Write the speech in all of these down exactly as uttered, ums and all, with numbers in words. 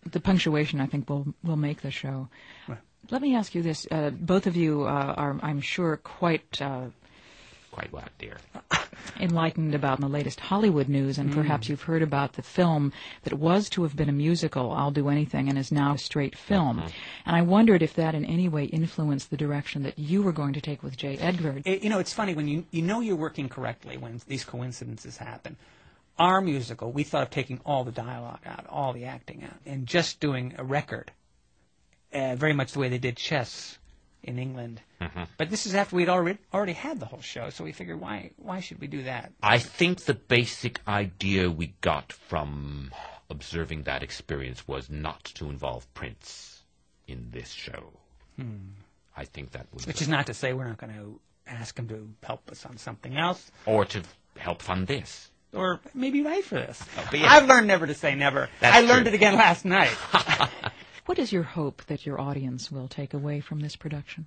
the punctuation, I think, will will make the show. Right. Let me ask you this. Uh, both of you uh, are, I'm sure, quite... Uh, Quite what, dear? enlightened about the latest Hollywood news, and mm. perhaps you've heard about the film that was to have been a musical, I'll Do Anything, and is now a straight film. Mm-hmm. And I wondered if that in any way influenced the direction that you were going to take with J. Edgar. It, you know, it's funny, when you, you know you're working correctly when these coincidences happen. Our musical, we thought of taking all the dialogue out, all the acting out, and just doing a record, uh, very much the way they did Chess in England. Mm-hmm. But this is after we'd already already had the whole show, so we figured, why why should we do that? I think the basic idea we got from observing that experience was not to involve Prince in this show. Hmm. I think that was... Which is not to say we're not going to ask him to help us on something else. Or to help fund this. Or maybe write for this. Oh, yeah. I've learned never to say never. That's I learned true. it again last night. What is your hope that your audience will take away from this production?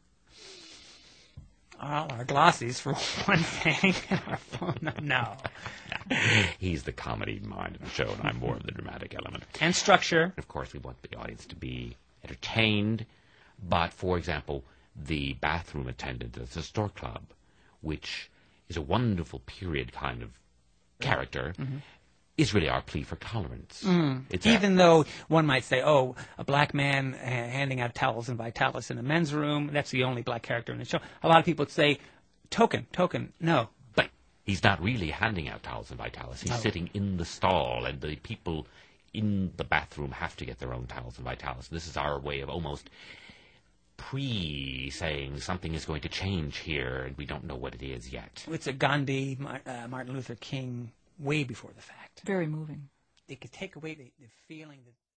Well, our glossies, for one thing. no. no. He's the comedy mind of the show, and I'm more of the dramatic element. And structure. Of course, we want the audience to be entertained. But, for example, the bathroom attendant at the store club, which is a wonderful period kind of character, mm-hmm. is really our plea for tolerance. Mm. It's Even a, though one might say, oh, a black man uh, handing out towels and Vitalis in the men's room, that's the only black character in the show. A lot of people would say, token, token, no. But he's not really handing out towels and Vitalis. He's no. sitting in the stall, and the people in the bathroom have to get their own towels and Vitalis. This is our way of almost pre-saying something is going to change here, and we don't know what it is yet. It's a Gandhi, uh, Martin Luther King, way before the fact. Very moving. They could take away the, the feeling that